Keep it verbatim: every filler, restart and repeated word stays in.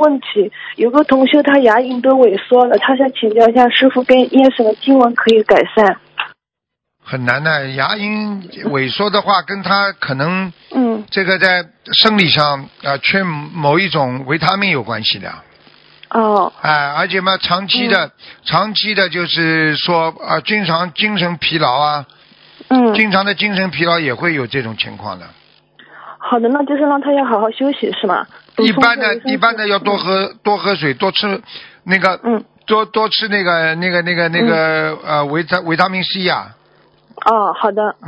问题，有个同学他牙龈都萎缩了，他想请教一下师傅，跟念什么经文可以改善？ 很难的，牙龈萎缩的话，跟他可能嗯这个在生理上啊、呃、缺某一种维他命有关系的。 哦。 哎，而且嘛，长期的、嗯、长期的，就是说啊、呃，经常精神疲劳啊， 嗯， 经常的精神疲劳也会有这种情况的。 好的，那就是让他要好好休息是吗？ 一般的，一般的要多喝、嗯、多喝水，多吃那个， 嗯， 多多吃那个那个那个那个、嗯、呃维他维他命 C 呀、 啊。哦，好的。